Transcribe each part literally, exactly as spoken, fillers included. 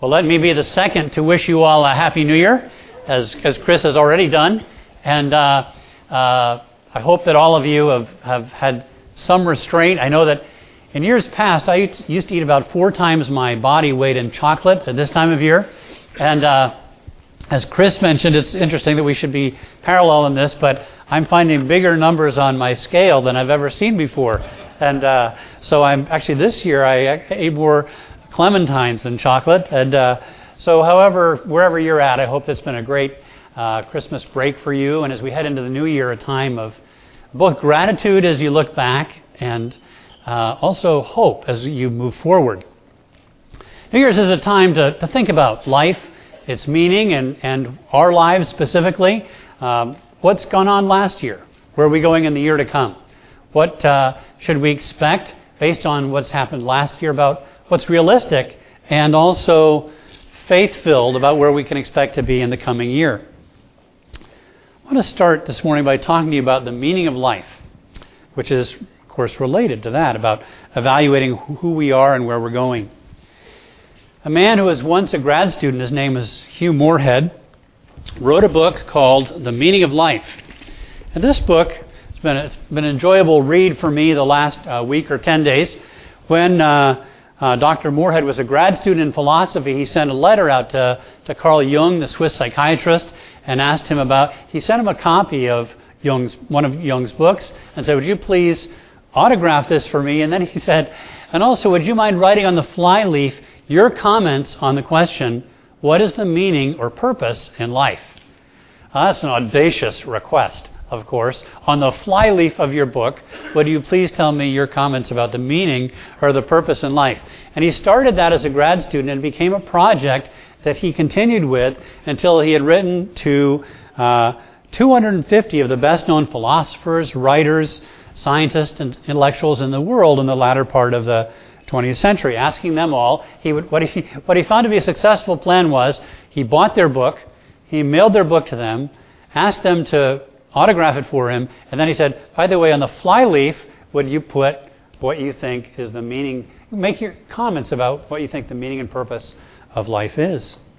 Well, let me be the second to wish you all a Happy New Year, as, as Chris has already done. And uh, uh, I hope that all of you have, have had some restraint. I know that in years past, I used to eat about four times my body weight in chocolate at this time of year. And uh, as Chris mentioned, it's interesting that we should be parallel in this, but I'm finding bigger numbers on my scale than I've ever seen before. And uh, so I'm actually this year I ate more clementines than chocolate. And uh, so however, wherever you're at, I hope it's been a great uh, Christmas break for you. And as we head into the new year, a time of both gratitude as you look back and uh, also hope as you move forward. New Year's is a time to, to think about life, its meaning, and, and our lives specifically. Um, what's gone on last year? Where are we going in the year to come? What uh, should we expect based on what's happened last year about what's realistic and also faith-filled about where we can expect to be in the coming year? I want to start this morning by talking to you about the meaning of life, which is, of course, related to that, about evaluating who we are and where we're going. A man who was once a grad student, his name is Hugh Moorhead, wrote a book called The Meaning of Life. And this book has been, it's been an enjoyable read for me the last uh, week or ten days. When uh, uh, Doctor Moorhead was a grad student in philosophy, he sent a letter out to, to Carl Jung, the Swiss psychiatrist, and asked him about, he sent him a copy of Jung's, one of Jung's books, and said, would you please autograph this for me? And then he said, and also, would you mind writing on the flyleaf your comments on the question, what is the meaning or purpose in life? Uh, that's an audacious request, of course. On the flyleaf of your book, would you please tell me your comments about the meaning or the purpose in life? And he started that as a grad student and became a project that he continued with until he had written to uh, two hundred fifty of the best-known philosophers, writers, scientists, and intellectuals in the world in the latter part of the twentieth century, asking them all. He would, what he what he found to be a successful plan was he bought their book, he mailed their book to them, asked them to autograph it for him, and then he said, by the way, on the flyleaf, would you put what you think is the meaning, make your comments about what you think the meaning and purpose of life is.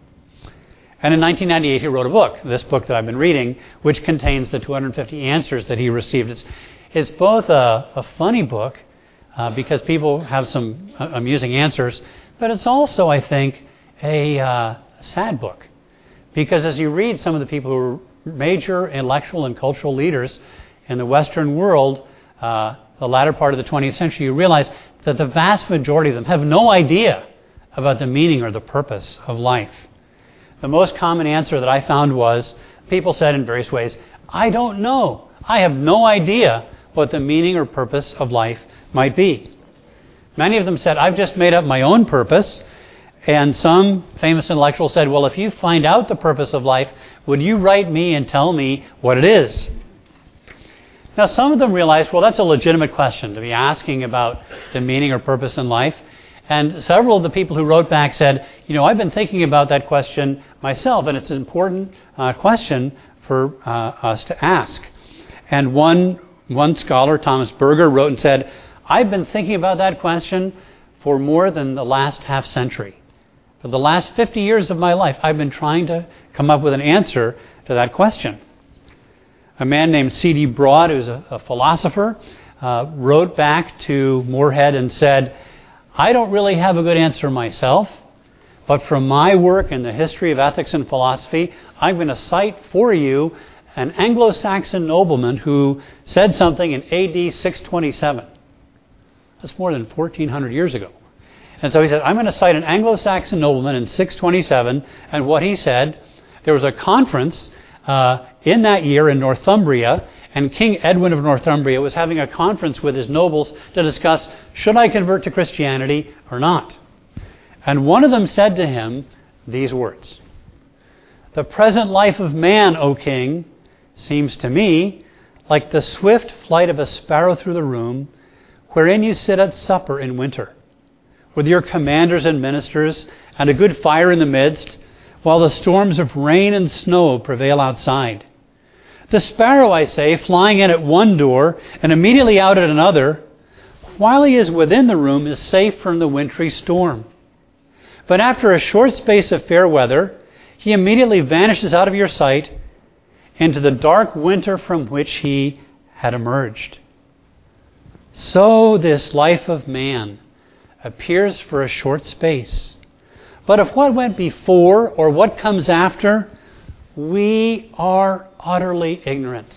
And in nineteen ninety-eight, he wrote a book, this book that I've been reading, which contains the two hundred fifty answers that he received. It's, it's both a, a funny book, Uh, because people have some uh, amusing answers, but it's also, I think, a uh, sad book. Because as you read some of the people who are major intellectual and cultural leaders in the Western world, uh, the latter part of the twentieth century, you realize that the vast majority of them have no idea about the meaning or the purpose of life. The most common answer that I found was, people said in various ways, I don't know. I have no idea what the meaning or purpose of life might be. Many of them said, I've just made up my own purpose. And some famous intellectual said, well, if you find out the purpose of life, would you write me and tell me what it is? Now, some of them realized, well, that's a legitimate question to be asking about the meaning or purpose in life. And several of the people who wrote back said, you know, I've been thinking about that question myself, and it's an important uh, question for uh, us to ask. And one, one scholar, Thomas Berger, wrote and said, I've been thinking about that question for more than the last half century. For the last fifty years of my life, I've been trying to come up with an answer to that question. A man named C D Broad, who's a, a philosopher, uh, wrote back to Moorhead and said, I don't really have a good answer myself, but from my work in the history of ethics and philosophy, I'm going to cite for you an Anglo-Saxon nobleman who said something in A D six twenty-seven. That's more than fourteen hundred years ago. And so he said, I'm going to cite an Anglo-Saxon nobleman in six twenty-seven, and what he said, there was a conference uh, in that year in Northumbria, and King Edwin of Northumbria was having a conference with his nobles to discuss, should I convert to Christianity or not? And one of them said to him these words, the present life of man, O king, seems to me like the swift flight of a sparrow through the room, wherein you sit at supper in winter, with your commanders and ministers, and a good fire in the midst, while the storms of rain and snow prevail outside. The sparrow, I say, flying in at one door, and immediately out at another, while he is within the room, is safe from the wintry storm. But after a short space of fair weather, he immediately vanishes out of your sight into the dark winter from which he had emerged. So this life of man appears for a short space. But of what went before or what comes after, we are utterly ignorant.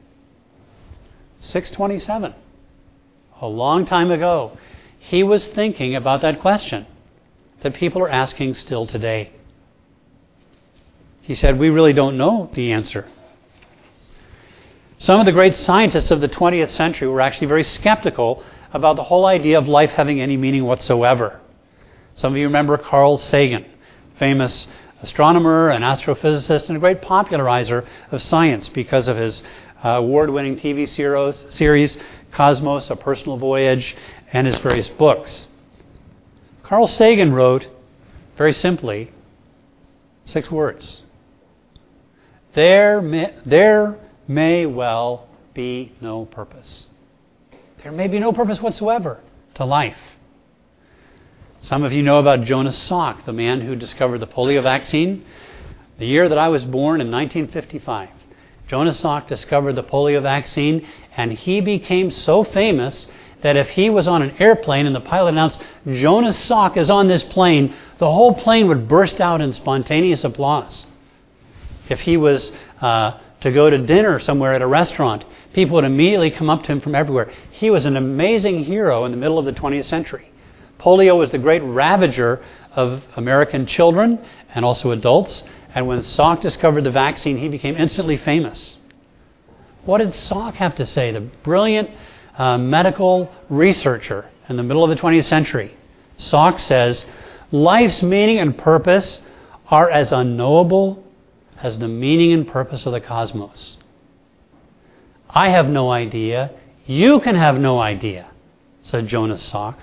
six twenty-seven. A long time ago, he was thinking about that question that people are asking still today. He said, we really don't know the answer. Some of the great scientists of the twentieth century were actually very skeptical about the whole idea of life having any meaning whatsoever. Some of you remember Carl Sagan, famous astronomer and astrophysicist and a great popularizer of science because of his uh, award-winning T V series, Cosmos, A Personal Voyage, and his various books. Carl Sagan wrote, very simply, six words. There may, there may well be no purpose. There may be no purpose whatsoever to life. Some of you know about Jonas Salk, the man who discovered the polio vaccine. The year that I was born, in nineteen fifty-five, Jonas Salk discovered the polio vaccine, and he became so famous that if he was on an airplane and the pilot announced, Jonas Salk is on this plane, the whole plane would burst out in spontaneous applause. If he was uh, to go to dinner somewhere at a restaurant, people would immediately come up to him from everywhere. He was an amazing hero in the middle of the twentieth century. Polio was the great ravager of American children and also adults. And when Salk discovered the vaccine, he became instantly famous. What did Salk have to say? The brilliant uh, medical researcher in the middle of the twentieth century. Salk says, life's meaning and purpose are as unknowable as the meaning and purpose of the cosmos. I have no idea. You can have no idea, said Jonas Salk.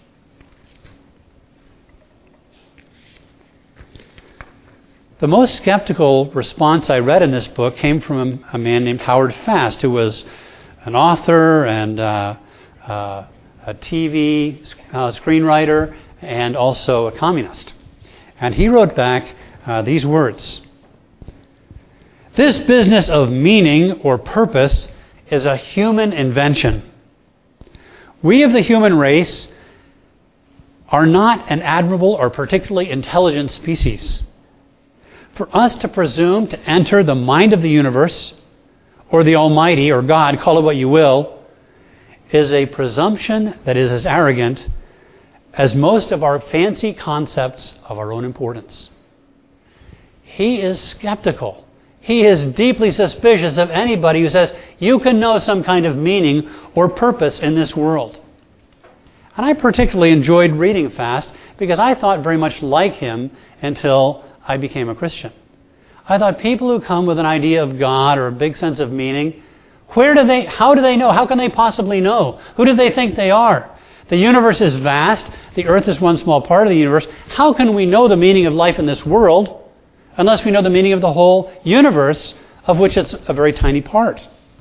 The most skeptical response I read in this book came from a man named Howard Fast, who was an author and uh, uh, a T V uh, screenwriter and also a communist. And he wrote back uh, these words. This business of meaning or purpose is a human invention. We of the human race are not an admirable or particularly intelligent species. For us to presume to enter the mind of the universe, or the Almighty, or God, call it what you will, is a presumption that is as arrogant as most of our fancy concepts of our own importance. He is skeptical. He is deeply suspicious of anybody who says, you can know some kind of meaning or purpose in this world. And I particularly enjoyed reading Fast because I thought very much like him until I became a Christian. I thought people who come with an idea of God or a big sense of meaning, where do they, how do they know? How can they possibly know? Who do they think they are? The universe is vast. The earth is one small part of the universe. How can we know the meaning of life in this world unless we know the meaning of the whole universe, of which it's a very tiny part?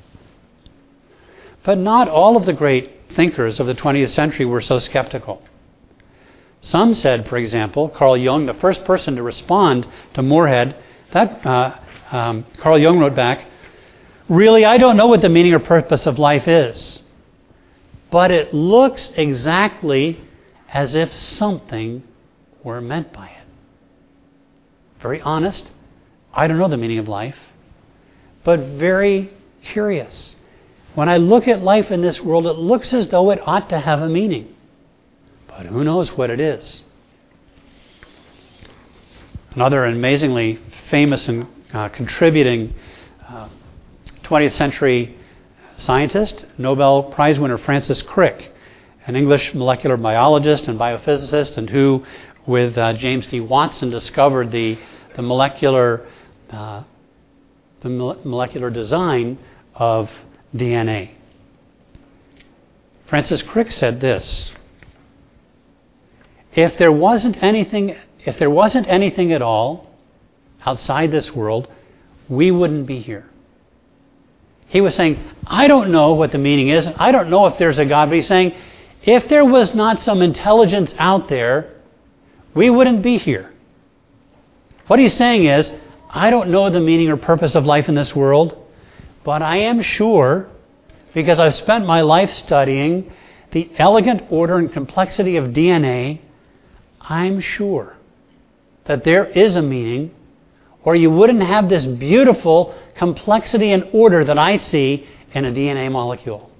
But not all of the great thinkers of the twentieth century were so skeptical. Some said, for example, Carl Jung, the first person to respond to Moorhead, that uh, um, Carl Jung wrote back, really, I don't know what the meaning or purpose of life is, but it looks exactly as if something were meant by it. Very honest. I don't know the meaning of life, but very curious. When I look at life in this world, it looks as though it ought to have a meaning. But who knows what it is? Another amazingly famous and uh, contributing uh, twentieth century scientist, Nobel Prize winner Francis Crick, an English molecular biologist and biophysicist, and who, with uh, James D. Watson, discovered the the molecular uh, the molecular design of D N A. Francis Crick said this. If there wasn't anything, if there wasn't anything at all outside this world, we wouldn't be here. He was saying, I don't know what the meaning is. I don't know if there's a God. But he's saying, if there was not some intelligence out there, we wouldn't be here. What he's saying is, I don't know the meaning or purpose of life in this world, but I am sure, because I've spent my life studying the elegant order and complexity of D N A, I'm sure that there is a meaning, or you wouldn't have this beautiful complexity and order that I see in a D N A molecule.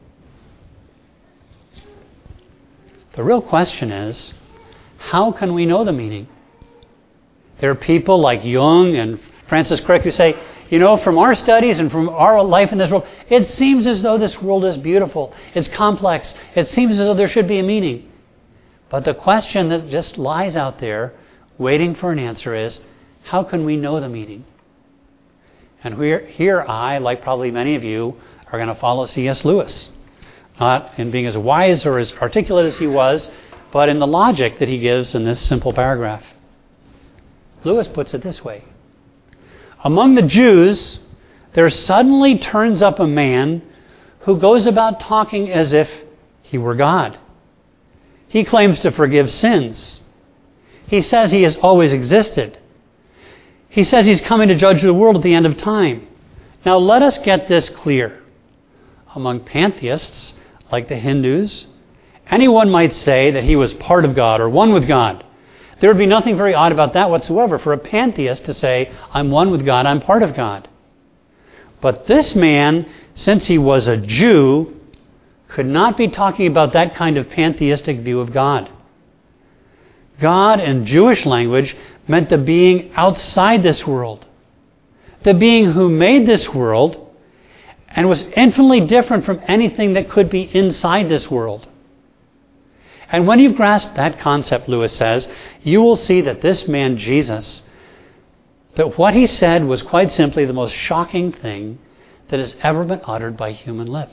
The real question is, how can we know the meaning? There are people like Jung and Francis Crick who say, you know, from our studies and from our life in this world, it seems as though this world is beautiful. It's complex. It seems as though there should be a meaning. But the question that just lies out there, waiting for an answer, is, how can we know the meaning? And we're, here I, like probably many of you, are going to follow C S Lewis. Not in being as wise or as articulate as he was, but in the logic that he gives in this simple paragraph. Lewis puts it this way. Among the Jews, there suddenly turns up a man who goes about talking as if he were God. He claims to forgive sins. He says he has always existed. He says he's coming to judge the world at the end of time. Now let us get this clear. Among pantheists, like the Hindus, anyone might say that he was part of God or one with God. There would be nothing very odd about that whatsoever for a pantheist to say, I'm one with God, I'm part of God. But this man, since he was a Jew, could not be talking about that kind of pantheistic view of God. God in Jewish language meant the being outside this world. The being who made this world and was infinitely different from anything that could be inside this world. And when you've grasped that concept, Lewis says, you will see that this man, Jesus, that what he said was quite simply the most shocking thing that has ever been uttered by human lips.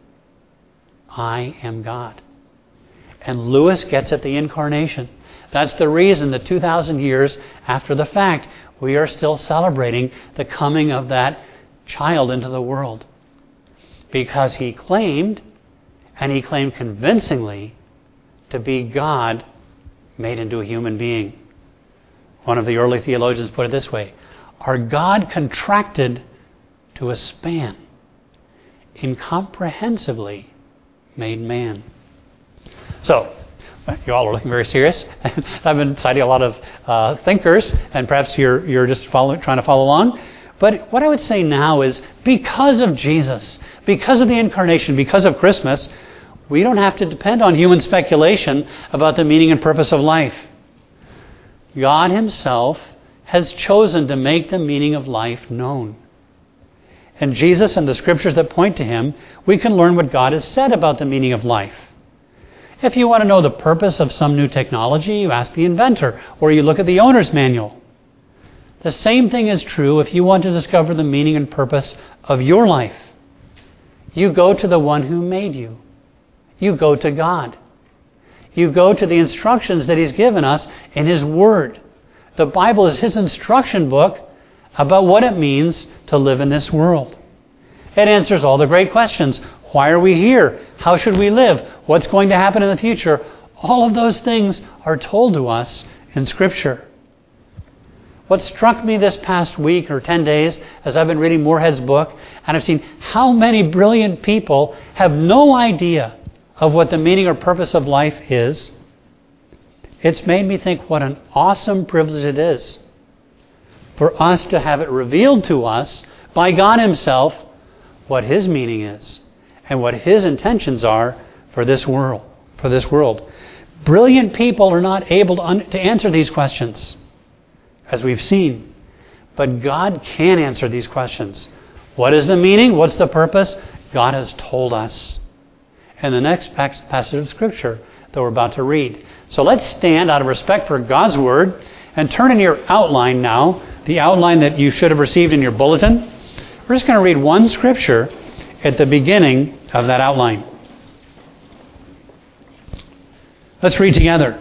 I am God. And Lewis gets at the incarnation. That's the reason that two thousand years after the fact, we are still celebrating the coming of that child into the world. Because he claimed, and he claimed convincingly, to be God made into a human being. One of the early theologians put it this way: our God contracted to a span, incomprehensibly made man. So, you all are looking very serious. I've been citing a lot of uh, thinkers, and perhaps you're you're just following, trying to follow along. But what I would say now is, because of Jesus, because of the incarnation, because of Christmas, we don't have to depend on human speculation about the meaning and purpose of life. God Himself has chosen to make the meaning of life known. And Jesus and the Scriptures that point to Him, we can learn what God has said about the meaning of life. If you want to know the purpose of some new technology, you ask the inventor, or you look at the owner's manual. The same thing is true if you want to discover the meaning and purpose of your life. You go to the one who made you. You go to God. You go to the instructions that He's given us in His Word. The Bible is His instruction book about what it means to live in this world. It answers all the great questions. Why are we here? How should we live? What's going to happen in the future? All of those things are told to us in Scripture. What struck me this past week or ten days as I've been reading Moorhead's book, and I've seen how many brilliant people have no idea of what the meaning or purpose of life is, it's made me think what an awesome privilege it is for us to have it revealed to us by God Himself what His meaning is and what His intentions are for this world. For this world, brilliant people are not able to, un- to answer these questions, as we've seen, but God can answer these questions. What is the meaning? What's the purpose? God has told us in the next passage of Scripture that we're about to read. So let's stand out of respect for God's Word and turn in your outline now, the outline that you should have received in your bulletin. We're just going to read one Scripture at the beginning of that outline. Let's read together.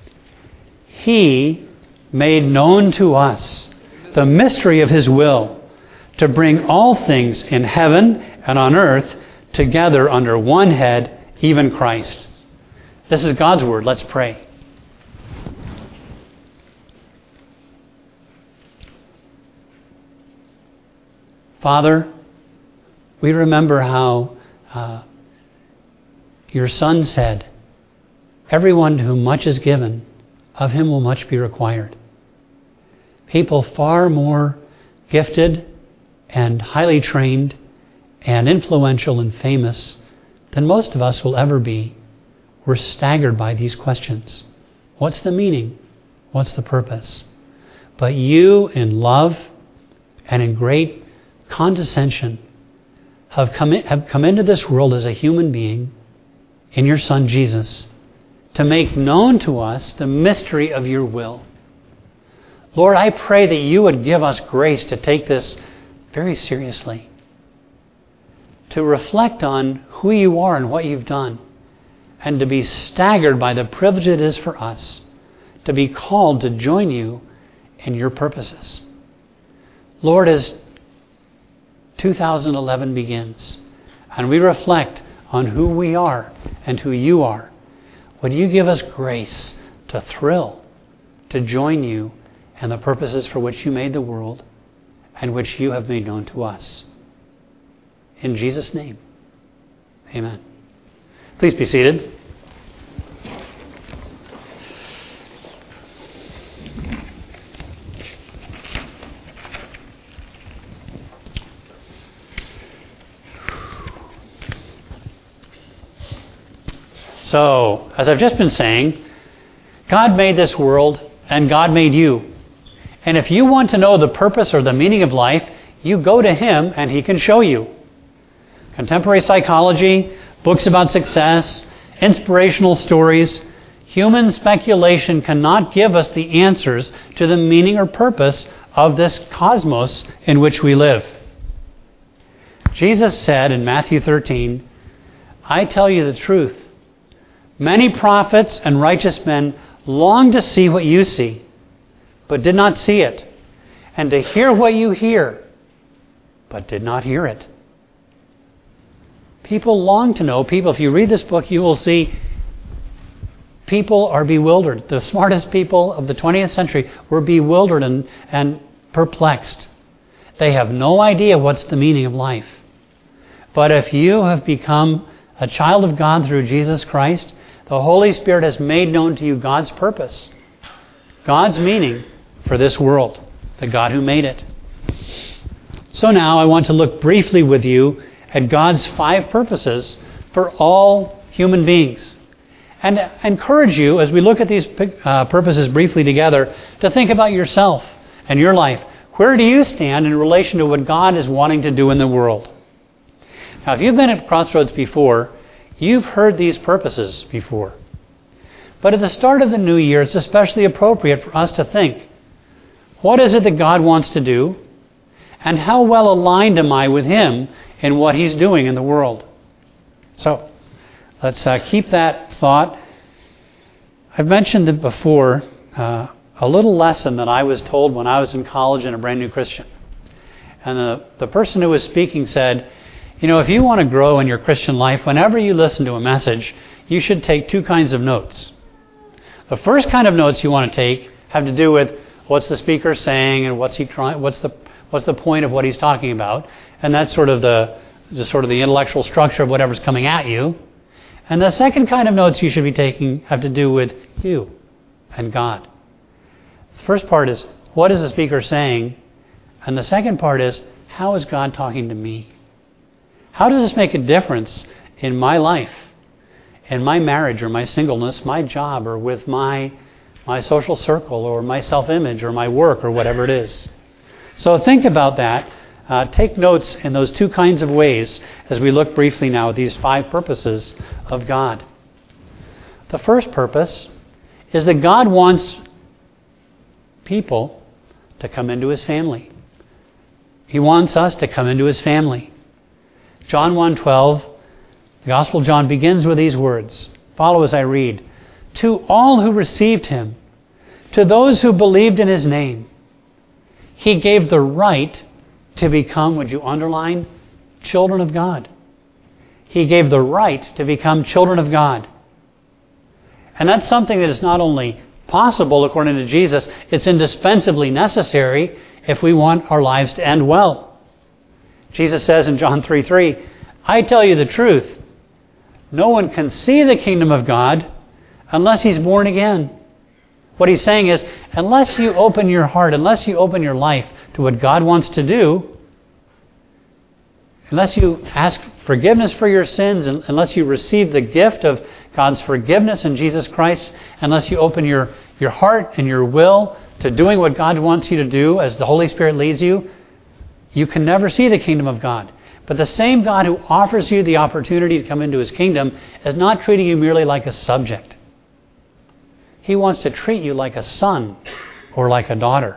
He made known to us the mystery of His will, to bring all things in heaven and on earth together under one head, even Christ. This is God's Word. Let's pray. Father, we remember how uh, your Son said, everyone to whom much is given, of him will much be required. People far more gifted and highly trained and influential and famous than most of us will ever be were staggered by these questions. What's the meaning? What's the purpose? But you, in love and in great condescension, have come, in, have come into this world as a human being in your Son Jesus to make known to us the mystery of your will. Lord, I pray that you would give us grace to take this very seriously, to reflect on who you are and what you've done, and to be staggered by the privilege it is for us to be called to join you in your purposes. Lord, as two thousand eleven begins, and we reflect on who we are and who you are, would you give us grace to thrill, to join you in the purposes for which you made the world and which you have made known to us. In Jesus' name, amen. Please be seated. So, as I've just been saying, God made this world and God made you. And if you want to know the purpose or the meaning of life, you go to Him and He can show you. Contemporary psychology, books about success, inspirational stories, human speculation cannot give us the answers to the meaning or purpose of this cosmos in which we live. Jesus said in Matthew thirteen, I tell you the truth. Many prophets and righteous men long to see what you see, but did not see it, and to hear what you hear, but did not hear it. People long to know. People, if you read this book, you will see people are bewildered. The smartest people of the twentieth century were bewildered and, and perplexed. They have no idea what's the meaning of life. But if you have become a child of God through Jesus Christ, the Holy Spirit has made known to you God's purpose, God's meaning for this world, the God who made it. So now I want to look briefly with you at God's five purposes for all human beings. And encourage you, as we look at these uh, purposes briefly together, to think about yourself and your life. Where do you stand in relation to what God is wanting to do in the world? Now, if you've been at Crossroads before, you've heard these purposes before. But at the start of the new year, it's especially appropriate for us to think, what is it that God wants to do? And how well aligned am I with Him in what He's doing in the world? So, let's uh, keep that thought. I've mentioned it before, uh, a little lesson that I was told when I was in college and a brand new Christian. And the, the person who was speaking said, you know, if you want to grow in your Christian life, whenever you listen to a message, you should take two kinds of notes. The first kind of notes you want to take have to do with what's the speaker saying and what's he trying, what's the what's the point of what he's talking about, and that's sort of the just sort of the intellectual structure of whatever's coming at you. And the second kind of notes you should be taking have to do with you and God. The first part is, what is the speaker saying? And the second part is, how is God talking to me? How does this make a difference in my life, in my marriage or my singleness, my job, or with my my social circle, or my self-image, or my work, or whatever it is? So think about that. Uh, take notes in those two kinds of ways as we look briefly now at these five purposes of God. The first purpose is that God wants people to come into His family. He wants us to come into His family. John one twelve, the Gospel of John begins with these words. Follow as I read. To all who received Him, to those who believed in His name, He gave the right to become, would you underline, children of God. He gave the right to become children of God. And that's something that is not only possible according to Jesus, it's indispensably necessary if we want our lives to end well. Jesus says in John three three, I tell you the truth, no one can see the kingdom of God unless he's born again. What he's saying is, unless you open your heart, unless you open your life to what God wants to do, unless you ask forgiveness for your sins, unless you receive the gift of God's forgiveness in Jesus Christ, unless you open your, your heart and your will to doing what God wants you to do as the Holy Spirit leads you, you can never see the kingdom of God. But the same God who offers you the opportunity to come into His kingdom is not treating you merely like a subject. He wants to treat you like a son or like a daughter.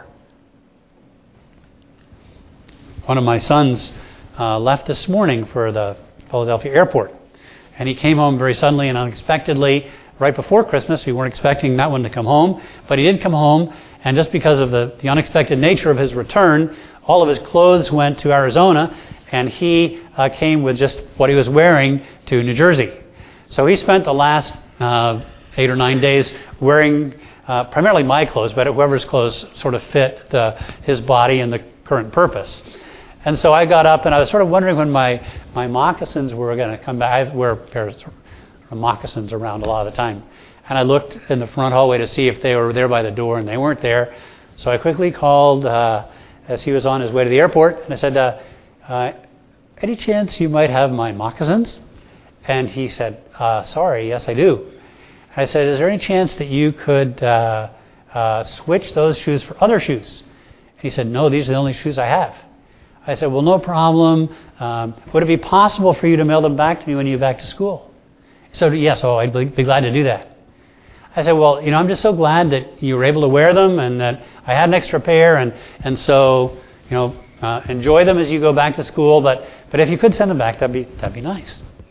One of my sons uh, left this morning for the Philadelphia airport. And he came home very suddenly and unexpectedly right before Christmas. We weren't expecting that one to come home. But he did come home, and just because of the, the unexpected nature of his return, all of his clothes went to Arizona, and he uh, came with just what he was wearing to New Jersey. So he spent the last uh, eight or nine days wearing uh, primarily my clothes, but whoever's clothes sort of fit the, his body and the current purpose. And so I got up, and I was sort of wondering when my, my moccasins were going to come back. I wear a pair of moccasins around a lot of the time. And I looked in the front hallway to see if they were there by the door, and they weren't there. So I quickly called uh, as he was on his way to the airport, and I said, uh, uh, any chance you might have my moccasins? And he said, uh, sorry, yes I do. I said, is there any chance that you could uh, uh, switch those shoes for other shoes? He said, no, these are the only shoes I have. I said, well, no problem. Um, would it be possible for you to mail them back to me when you get back to school? He said, yes, oh, I'd be glad to do that. I said, well, you know, I'm just so glad that you were able to wear them and that I had an extra pair, and, and so, you know, uh, enjoy them as you go back to school, but, but if you could send them back, that'd be, that'd be nice.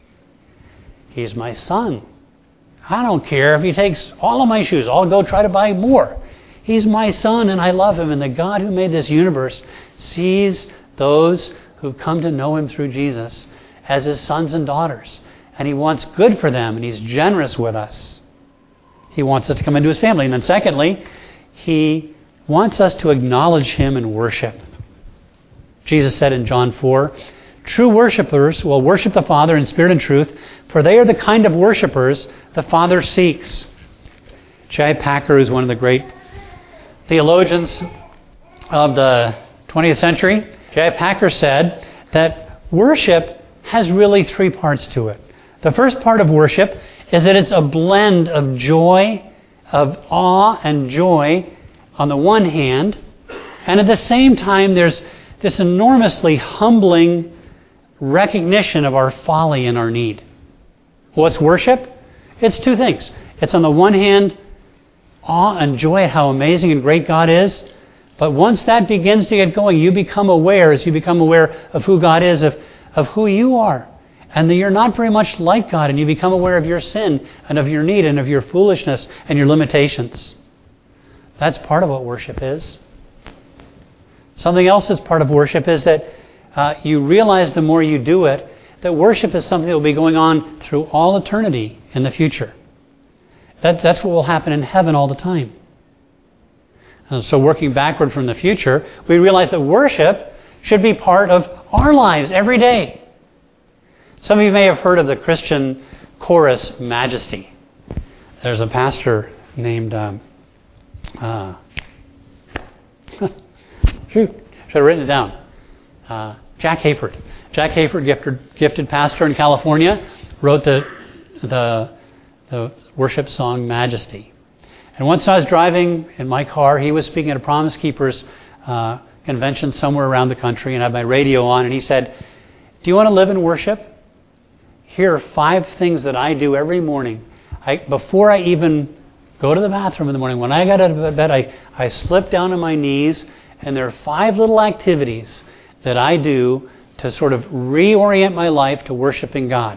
He's my son. I don't care if he takes all of my shoes. I'll go try to buy more. He's my son, and I love him. And the God who made this universe sees those who've come to know Him through Jesus as His sons and daughters. And He wants good for them, and He's generous with us. He wants us to come into His family. And then secondly, He wants us to acknowledge Him in worship. Jesus said in John four, true worshipers will worship the Father in spirit and truth, for they are the kind of worshipers the Father seeks. J I Packer is one of the great theologians of the twentieth century. J I Packer said that worship has really three parts to it. The first part of worship is that it's a blend of joy, of awe and joy on the one hand, and at the same time there's this enormously humbling recognition of our folly and our need. What's worship? It's two things. It's on the one hand, awe and joy at how amazing and great God is. But once that begins to get going, you become aware, as you become aware of who God is, of, of who you are. And that you're not very much like God, and you become aware of your sin and of your need and of your foolishness and your limitations. That's part of what worship is. Something else that's part of worship is that uh, you realize the more you do it, that worship is something that will be going on through all eternity in the future. That, that's what will happen in heaven all the time. And so working backward from the future, we realize that worship should be part of our lives every day. Some of you may have heard of the Christian chorus Majesty. There's a pastor named, um, uh, shoot, should have written it down, uh, Jack Hayford. Jack Hayford, gifted, gifted pastor in California, wrote the, the, the worship song Majesty. And once I was driving in my car, he was speaking at a Promise Keepers uh, convention somewhere around the country, and I had my radio on, and he said, do you want to live in worship? Here are five things that I do every morning. I, before I even go to the bathroom in the morning, when I get out of bed, I, I slip down on my knees, and there are five little activities that I do to sort of reorient my life to worshiping God.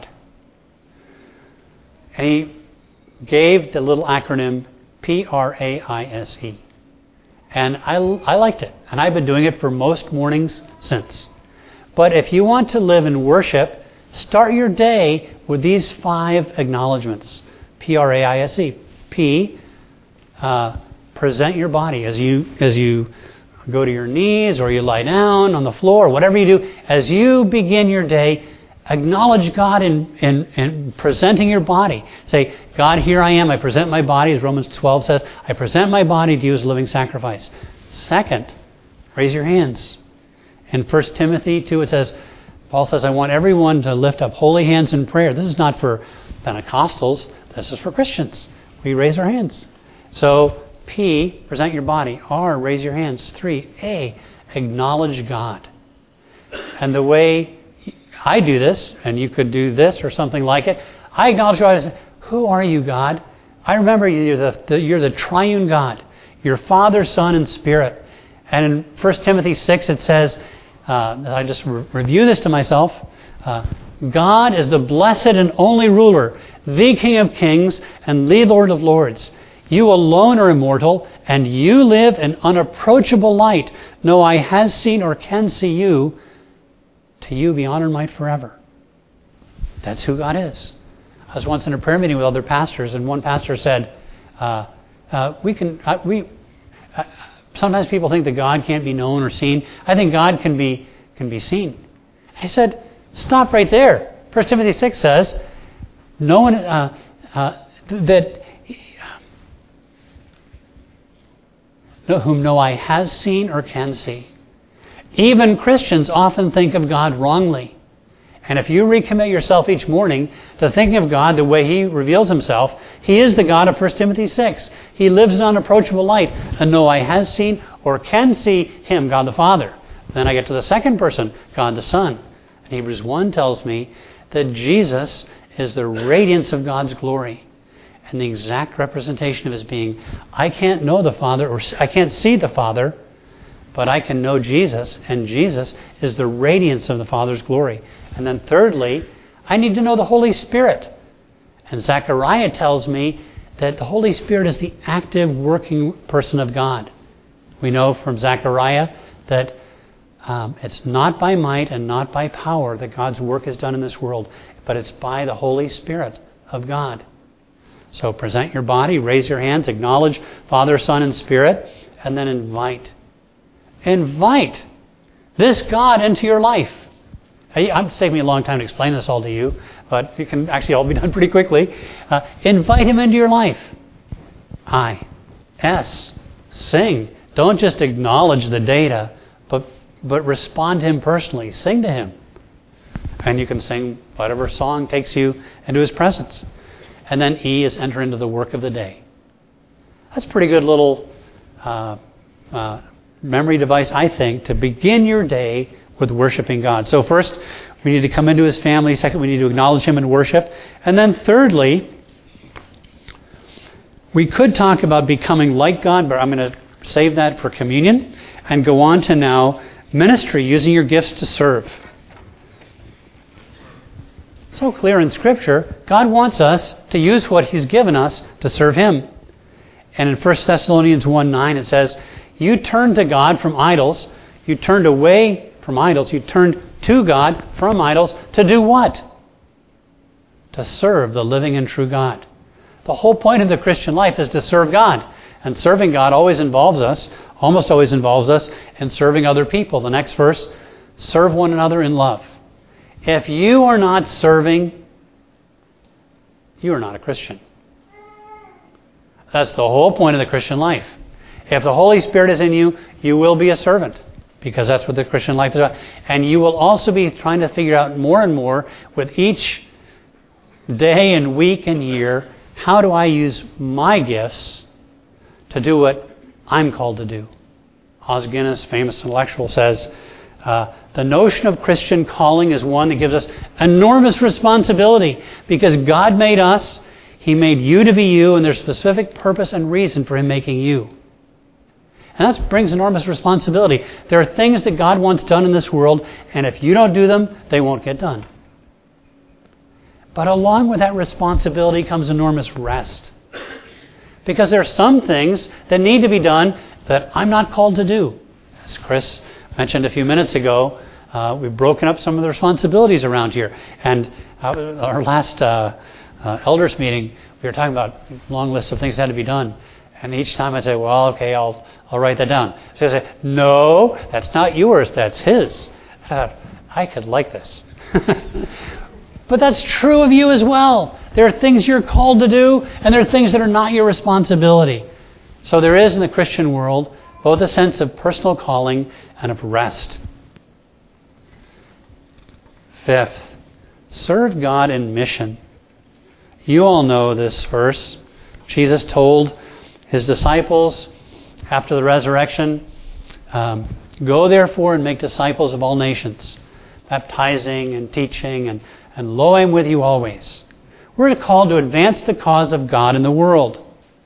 And he gave the little acronym P R A I S E. And I, I liked it. And I've been doing it for most mornings since. But if you want to live in worship, start your day with these five acknowledgments. P R A I S E. P, uh, present your body as you as you go to your knees, or you lie down on the floor, or whatever you do, as you begin your day, acknowledge God in, in, in presenting your body. Say, God, here I am. I present my body, as Romans twelve says. I present my body to you as a living sacrifice. Second, raise your hands. In First Timothy two, it says, Paul says, I want everyone to lift up holy hands in prayer. This is not for Pentecostals. This is for Christians. We raise our hands. So, P, present your body. R, raise your hands. Three, A, acknowledge God. And the way I do this, and you could do this or something like it, I acknowledge God. I say, who are you, God? I remember you're the, the, you're the triune God. You're Father, Son, and Spirit. And in First Timothy six it says, uh, I just re- review this to myself, uh, God is the blessed and only ruler, the King of kings, and the Lord of lords. You alone are immortal, and you live in unapproachable light. No eye has seen or can see you. To you be honor and might forever. That's who God is. I was once in a prayer meeting with other pastors, and one pastor said, uh, uh, "We can. Uh, we. Uh, sometimes people think that God can't be known or seen. I think God can be can be seen." I said, "Stop right there." First Timothy six says, "No one uh, uh, that whom no eye has seen or can see." Even Christians often think of God wrongly. And if you recommit yourself each morning to thinking of God the way He reveals Himself, He is the God of First Timothy six. He lives in unapproachable light, and no eye has seen or can see Him, God the Father. Then I get to the second person, God the Son. And Hebrews one tells me that Jesus is the radiance of God's glory and the exact representation of His being. I can't know the Father, or I can't see the Father, but I can know Jesus, and Jesus is the radiance of the Father's glory. And then thirdly, I need to know the Holy Spirit. And Zechariah tells me that the Holy Spirit is the active working person of God. We know from Zechariah that um, it's not by might and not by power that God's work is done in this world, but it's by the Holy Spirit of God. So present your body, raise your hands, acknowledge Father, Son, and Spirit, and then invite. Invite this God into your life. It's taking me a long time to explain this all to you, but it can actually all be done pretty quickly. Uh, invite Him into your life. I. S. Sing. Don't just acknowledge the data, but but respond to Him personally. Sing to Him. And you can sing whatever song takes you into His presence. And then E is enter into the work of the day. That's a pretty good little uh, uh, memory device, I think, to begin your day with worshiping God. So first, we need to come into His family. Second, we need to acknowledge Him in worship. And then thirdly, we could talk about becoming like God, but I'm going to save that for communion and go on to now ministry, using your gifts to serve. So clear in Scripture, God wants us to use what He's given us to serve Him. And in First Thessalonians one nine it says, you turned to God from idols, you turned away from idols, you turned to God from idols to do what? To serve the living and true God. The whole point of the Christian life is to serve God. And serving God always involves us, almost always involves us, in serving other people. The next verse, serve one another in love. If you are not serving, you are not a Christian. That's the whole point of the Christian life. If the Holy Spirit is in you, you will be a servant, because that's what the Christian life is about. And you will also be trying to figure out more and more with each day and week and year, how do I use my gifts to do what I'm called to do? Os Guinness, famous intellectual, says, uh, the notion of Christian calling is one that gives us enormous responsibility, because God made us, He made you to be you, and there's specific purpose and reason for Him making you. And that brings enormous responsibility. There are things that God wants done in this world, and if you don't do them, they won't get done. But along with that responsibility comes enormous rest. Because there are some things that need to be done that I'm not called to do. As Chris mentioned a few minutes ago, uh, we've broken up some of the responsibilities around here. And uh, our last uh, uh, elders meeting, we were talking about a long list of things that had to be done. And each time I'd say, well, okay, I'll I'll write that down. So I say, no, that's not yours, that's his. Uh, I could like this. But that's true of you as well. There are things you're called to do, and there are things that are not your responsibility. So there is in the Christian world both a sense of personal calling and of rest. Fifth, serve God in mission. You all know this verse. Jesus told his disciples after the resurrection, um, go therefore and make disciples of all nations, baptizing and teaching, and, and lo, I'm with you always. We're called to advance the cause of God in the world.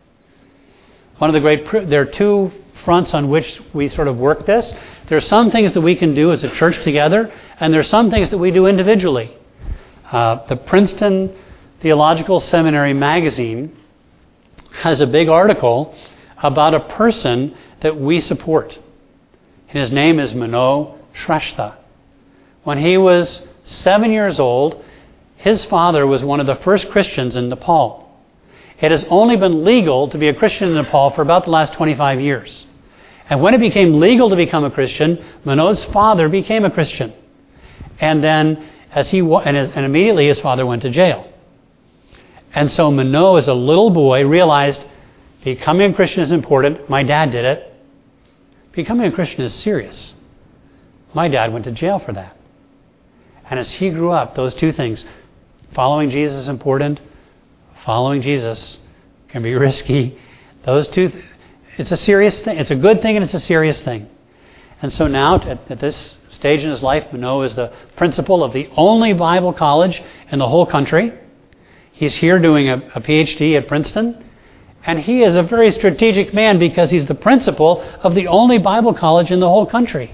One of the great, there are two fronts on which we sort of work this. There are some things that we can do as a church together, and there are some things that we do individually. Uh, the Princeton Theological Seminary magazine has a big article about a person that we support. His name is Mano Shrestha. When he was seven years old, his father was one of the first Christians in Nepal. It has only been legal to be a Christian in Nepal for about the last twenty-five years. And when it became legal to become a Christian, Mano's father became a Christian. And then, as he and, and immediately his father went to jail. And so Mano, as a little boy, realized becoming a Christian is important. My dad did it. Becoming a Christian is serious. My dad went to jail for that. And as he grew up, those two things, following Jesus is important, following Jesus can be risky. Those two, it's a serious thing. It's a good thing and it's a serious thing. And so now, at, at this stage in his life, Mano is the principal of the only Bible college in the whole country. He's here doing a, a P H D at Princeton. And he is a very strategic man because he's the principal of the only Bible college in the whole country.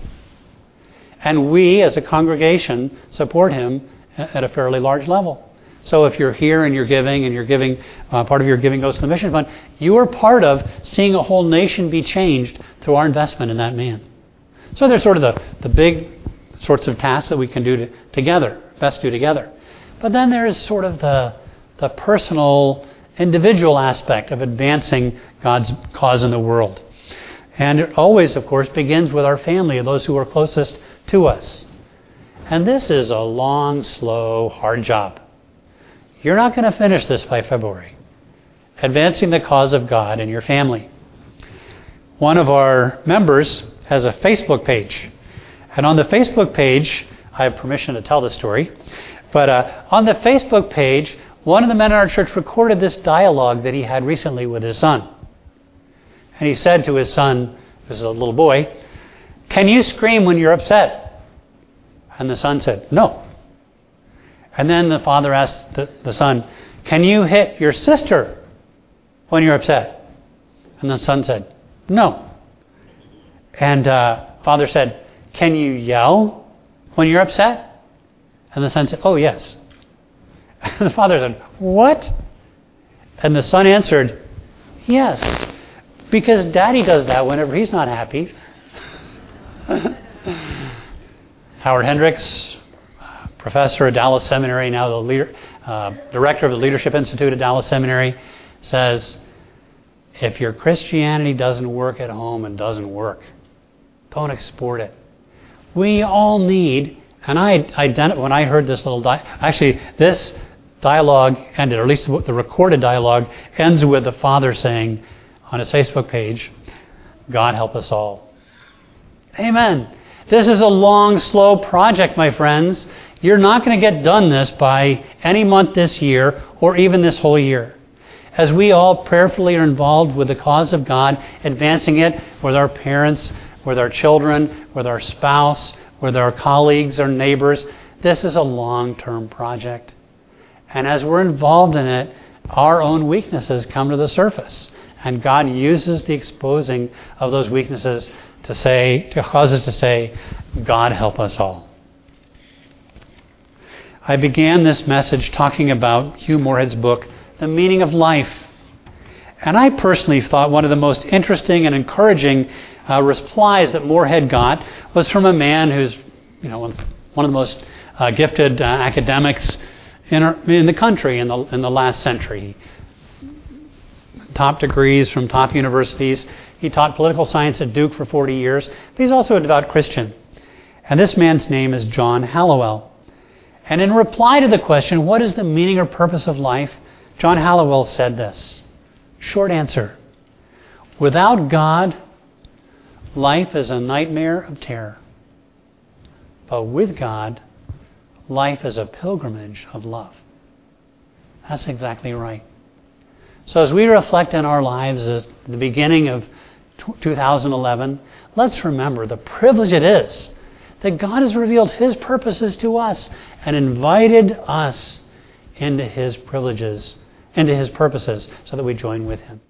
And we, as a congregation, support him at a fairly large level. So if you're here and you're giving, and you're giving, uh, part of your giving goes to the mission fund, you are part of seeing a whole nation be changed through our investment in that man. So there's sort of the, the big sorts of tasks that we can do to, together, best do together. But then there is sort of the, the personal, individual aspect of advancing God's cause in the world. And it always, of course, begins with our family, those who are closest to us. And this is a long, slow, hard job. You're not going to finish this by February. Advancing the cause of God in your family. One of our members has a Facebook page. And on the Facebook page, I have permission to tell this story, but uh, on the Facebook page, one of the men in our church recorded this dialogue that he had recently with his son. And he said to his son, this is a little boy, "Can you scream when you're upset?" And the son said, "No." And then the father asked the, the son, "Can you hit your sister when you're upset?" And the son said, "No." And uh, father said, "Can you yell when you're upset?" And the son said, "Oh, yes." And the father said, "What?" And the son answered, "Yes, because Daddy does that whenever he's not happy." Howard Hendricks, professor at Dallas Seminary, now the leader, uh, director of the Leadership Institute at Dallas Seminary, says, if your Christianity doesn't work at home, it doesn't work. Don't export it. We all need, and I ident- when I heard this little, di- actually this dialogue ended, or at least the recorded dialogue ends with the father saying on his Facebook page, "God help us all." Amen. This is a long, slow project, my friends. You're not going to get done this by any month this year or even this whole year. As we all prayerfully are involved with the cause of God, advancing it with our parents, with our children, with our spouse, with our colleagues, our neighbors, this is a long-term project. And as we're involved in it, our own weaknesses come to the surface. And God uses the exposing of those weaknesses to say, to cause us to say, "God help us all." I began this message talking about Hugh Moorhead's book, The Meaning of Life. And I personally thought one of the most interesting and encouraging uh, replies that Moorhead got was from a man who's, you know, one of the most uh, gifted uh, academics in, our, in the country in the in the last century. Top degrees from top universities. He taught political science at Duke for forty years, but he's also a devout Christian. And this man's name is John Hallowell. And in reply to the question, what is the meaning or purpose of life? John Hallowell said this. Short answer. Without God, life is a nightmare of terror. But with God, life is a pilgrimage of love. That's exactly right. So as we reflect on our lives at the beginning of two thousand eleven, let's remember the privilege it is that God has revealed His purposes to us and invited us into His privileges, into His purposes, so that we join with Him.